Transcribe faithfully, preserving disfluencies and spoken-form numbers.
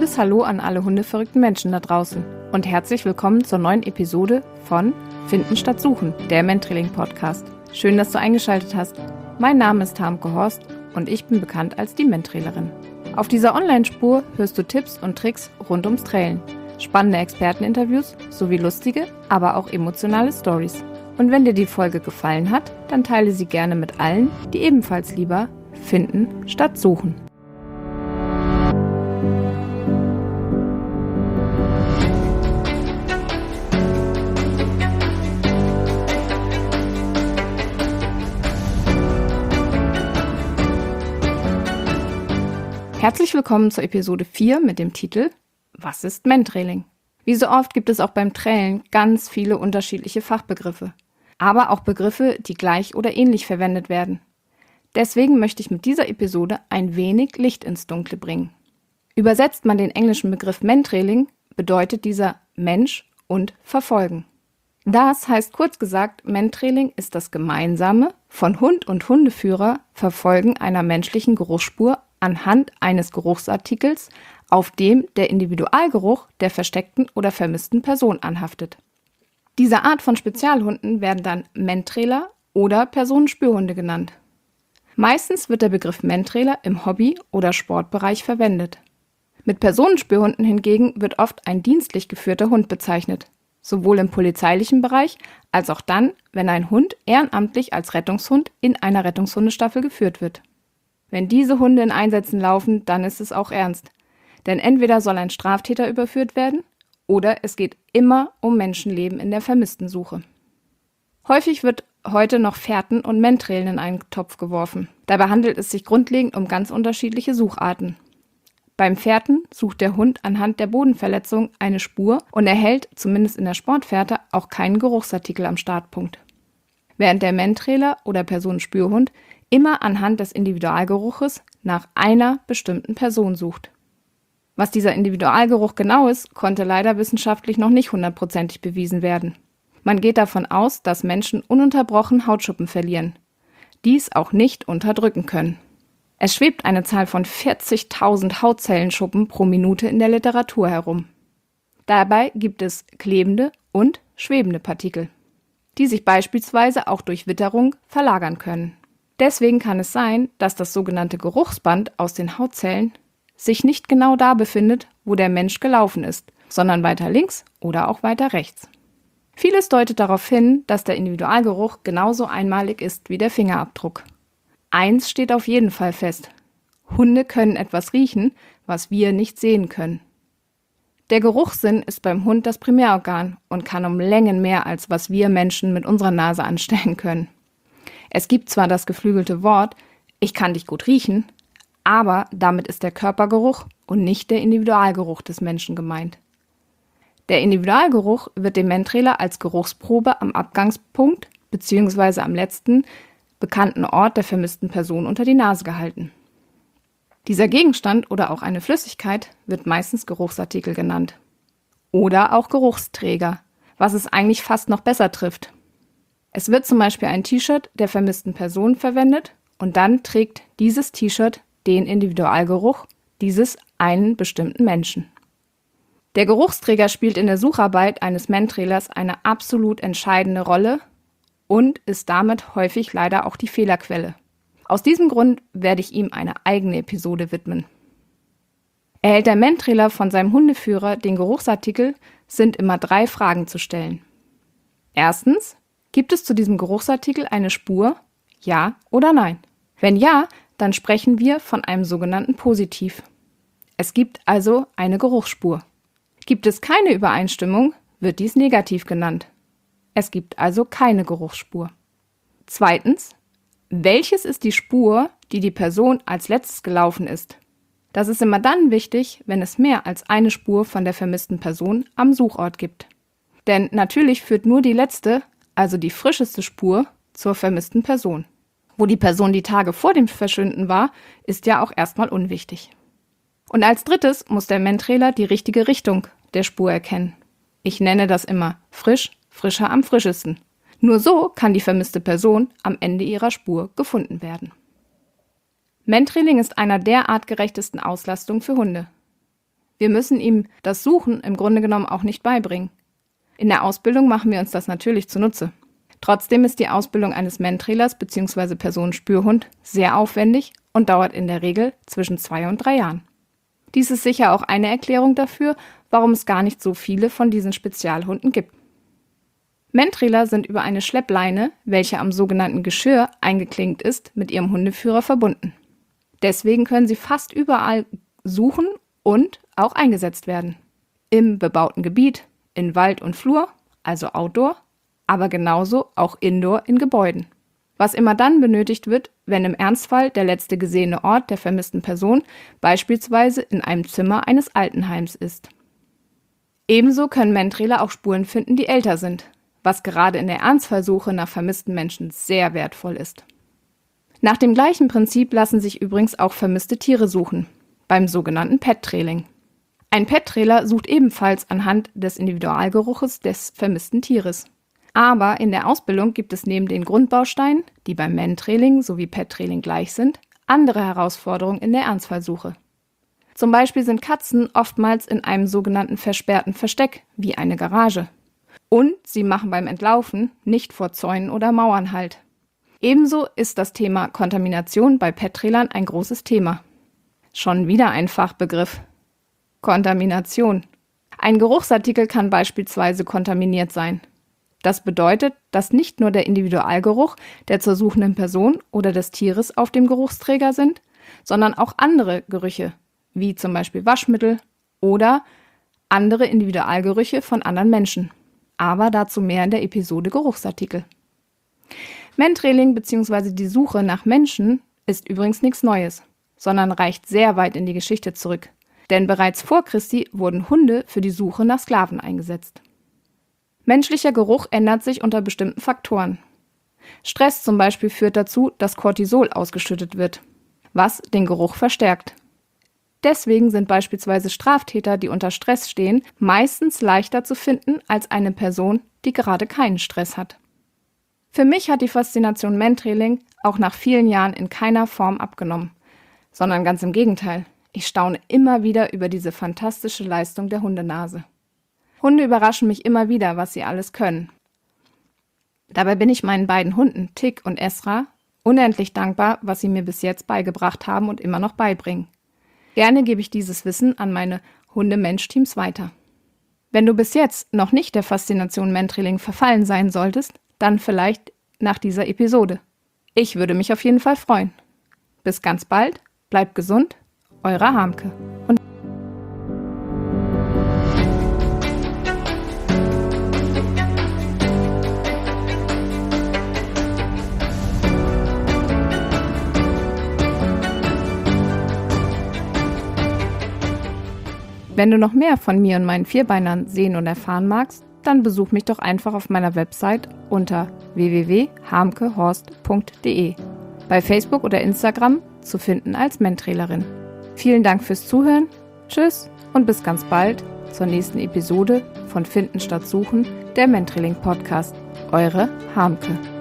liebes Hallo an alle hundeverrückten Menschen da draußen und herzlich willkommen zur neuen Episode von Finden statt Suchen, der Mentrailing-Podcast. Schön, dass du eingeschaltet hast. Mein Name ist Harmke Horst und ich bin bekannt als die Mentrailerin. Auf dieser Online-Spur hörst du Tipps und Tricks rund ums Trailen, spannende Experteninterviews sowie lustige, aber auch emotionale Stories. Und wenn dir die Folge gefallen hat, dann teile sie gerne mit allen, die ebenfalls lieber finden statt suchen. Herzlich willkommen zur Episode vier mit dem Titel Was ist Mentrailing? Wie so oft gibt es auch beim Trailen ganz viele unterschiedliche Fachbegriffe, aber auch Begriffe, die gleich oder ähnlich verwendet werden. Deswegen möchte ich mit dieser Episode ein wenig Licht ins Dunkle bringen. Übersetzt man den englischen Begriff Mentrailing, bedeutet dieser Mensch und Verfolgen. Das heißt kurz gesagt, Mentrailing ist das gemeinsame, von Hund und Hundeführer Verfolgen einer menschlichen Geruchsspur anhand eines Geruchsartikels, auf dem der Individualgeruch der versteckten oder vermissten Person anhaftet. Diese Art von Spezialhunden werden dann Mentrailer oder Personenspürhunde genannt. Meistens wird der Begriff Mentrailer im Hobby- oder Sportbereich verwendet. Mit Personenspürhunden hingegen wird oft ein dienstlich geführter Hund bezeichnet, sowohl im polizeilichen Bereich als auch dann, wenn ein Hund ehrenamtlich als Rettungshund in einer Rettungshundestaffel geführt wird. Wenn diese Hunde in Einsätzen laufen, dann ist es auch ernst. Denn entweder soll ein Straftäter überführt werden oder es geht immer um Menschenleben in der Vermisstensuche. Häufig wird heute noch Fährten und Mentrailen in einen Topf geworfen. Dabei handelt es sich grundlegend um ganz unterschiedliche Sucharten. Beim Fährten sucht der Hund anhand der Bodenverletzung eine Spur und erhält, zumindest in der Sportfährte, auch keinen Geruchsartikel am Startpunkt. Während der Mentrailer oder Personenspürhund immer anhand des Individualgeruches nach einer bestimmten Person sucht. Was dieser Individualgeruch genau ist, konnte leider wissenschaftlich noch nicht hundertprozentig bewiesen werden. Man geht davon aus, dass Menschen ununterbrochen Hautschuppen verlieren, dies auch nicht unterdrücken können. Es schwebt eine Zahl von vierzigtausend Hautzellenschuppen pro Minute in der Literatur herum. Dabei gibt es klebende und schwebende Partikel, die sich beispielsweise auch durch Witterung verlagern können. Deswegen kann es sein, dass das sogenannte Geruchsband aus den Hautzellen sich nicht genau da befindet, wo der Mensch gelaufen ist, sondern weiter links oder auch weiter rechts. Vieles deutet darauf hin, dass der Individualgeruch genauso einmalig ist wie der Fingerabdruck. Eins steht auf jeden Fall fest: Hunde können etwas riechen, was wir nicht sehen können. Der Geruchssinn ist beim Hund das Primärorgan und kann um Längen mehr als was wir Menschen mit unserer Nase anstellen können. Es gibt zwar das geflügelte Wort, ich kann dich gut riechen, aber damit ist der Körpergeruch und nicht der Individualgeruch des Menschen gemeint. Der Individualgeruch wird dem Mentrailer als Geruchsprobe am Abgangspunkt bzw. am letzten bekannten Ort der vermissten Person unter die Nase gehalten. Dieser Gegenstand oder auch eine Flüssigkeit wird meistens Geruchsartikel genannt. Oder auch Geruchsträger, was es eigentlich fast noch besser trifft. Es wird zum Beispiel ein T-Shirt der vermissten Person verwendet und dann trägt dieses T-Shirt den Individualgeruch dieses einen bestimmten Menschen. Der Geruchsträger spielt in der Sucharbeit eines Mentrailers eine absolut entscheidende Rolle und ist damit häufig leider auch die Fehlerquelle. Aus diesem Grund werde ich ihm eine eigene Episode widmen. Erhält der Mentrailer von seinem Hundeführer den Geruchsartikel, sind immer drei Fragen zu stellen. Erstens: Gibt es zu diesem Geruchsartikel eine Spur? Ja oder nein? Wenn ja, dann sprechen wir von einem sogenannten Positiv. Es gibt also eine Geruchsspur. Gibt es keine Übereinstimmung, wird dies negativ genannt. Es gibt also keine Geruchsspur. Zweitens: Welches ist die Spur, die die Person als letztes gelaufen ist? Das ist immer dann wichtig, wenn es mehr als eine Spur von der vermissten Person am Suchort gibt. Denn natürlich führt nur die letzte, also die frischeste Spur, zur vermissten Person. Wo die Person die Tage vor dem Verschwinden war, ist ja auch erstmal unwichtig. Und als drittes muss der Mentrailer die richtige Richtung der Spur erkennen. Ich nenne das immer frisch, frischer am frischesten. Nur so kann die vermisste Person am Ende ihrer Spur gefunden werden. Mentrailing ist einer der artgerechtesten Auslastungen für Hunde. Wir müssen ihm das Suchen im Grunde genommen auch nicht beibringen. In der Ausbildung machen wir uns das natürlich zunutze. Trotzdem ist die Ausbildung eines Mentrailers bzw. Personenspürhund sehr aufwendig und dauert in der Regel zwischen zwei und drei Jahren. Dies ist sicher auch eine Erklärung dafür, warum es gar nicht so viele von diesen Spezialhunden gibt. Mentrailer sind über eine Schleppleine, welche am sogenannten Geschirr eingeklinkt ist, mit ihrem Hundeführer verbunden. Deswegen können sie fast überall suchen und auch eingesetzt werden. Im bebauten Gebiet, in Wald und Flur, also Outdoor, aber genauso auch Indoor in Gebäuden. Was immer dann benötigt wird, wenn im Ernstfall der letzte gesehene Ort der vermissten Person beispielsweise in einem Zimmer eines Altenheims ist. Ebenso können Mentrailer auch Spuren finden, die älter sind, was gerade in der Ernstfallsuche nach vermissten Menschen sehr wertvoll ist. Nach dem gleichen Prinzip lassen sich übrigens auch vermisste Tiere suchen, beim sogenannten Pet-Trailing. Ein Pet-Trailer sucht ebenfalls anhand des Individualgeruches des vermissten Tieres. Aber in der Ausbildung gibt es neben den Grundbausteinen, die beim Mentrailing sowie Pet-Trailing gleich sind, andere Herausforderungen in der Ernstfallsuche. Zum Beispiel sind Katzen oftmals in einem sogenannten versperrten Versteck, wie eine Garage. Und sie machen beim Entlaufen nicht vor Zäunen oder Mauern Halt. Ebenso ist das Thema Kontamination bei Pet-Trailern ein großes Thema. Schon wieder ein Fachbegriff. Kontamination. Ein Geruchsartikel kann beispielsweise kontaminiert sein. Das bedeutet, dass nicht nur der Individualgeruch der zur suchenden Person oder des Tieres auf dem Geruchsträger sind, sondern auch andere Gerüche, wie zum Beispiel Waschmittel oder andere Individualgerüche von anderen Menschen. Aber dazu mehr in der Episode Geruchsartikel. Mentrailing bzw. die Suche nach Menschen ist übrigens nichts Neues, sondern reicht sehr weit in die Geschichte zurück. Denn bereits vor Christi wurden Hunde für die Suche nach Sklaven eingesetzt. Menschlicher Geruch ändert sich unter bestimmten Faktoren. Stress zum Beispiel führt dazu, dass Cortisol ausgeschüttet wird, was den Geruch verstärkt. Deswegen sind beispielsweise Straftäter, die unter Stress stehen, meistens leichter zu finden als eine Person, die gerade keinen Stress hat. Für mich hat die Faszination Mentrailing auch nach vielen Jahren in keiner Form abgenommen, sondern ganz im Gegenteil. Ich staune immer wieder über diese fantastische Leistung der Hundenase. Hunde überraschen mich immer wieder, was sie alles können. Dabei bin ich meinen beiden Hunden, Tick und Esra, unendlich dankbar, was sie mir bis jetzt beigebracht haben und immer noch beibringen. Gerne gebe ich dieses Wissen an meine Hunde-Mensch-Teams weiter. Wenn du bis jetzt noch nicht der Faszination Mentrailing verfallen sein solltest, dann vielleicht nach dieser Episode. Ich würde mich auf jeden Fall freuen. Bis ganz bald, bleibt gesund, eure Harmke. Und wenn du noch mehr von mir und meinen Vierbeinern sehen und erfahren magst, dann besuch mich doch einfach auf meiner Website unter w w w punkt harmkehorst punkt d e. Bei Facebook oder Instagram zu finden als Mentrailerin. Vielen Dank fürs Zuhören, tschüss und bis ganz bald zur nächsten Episode von Finden statt Suchen, der Mentrailing Podcast. Eure Harmke.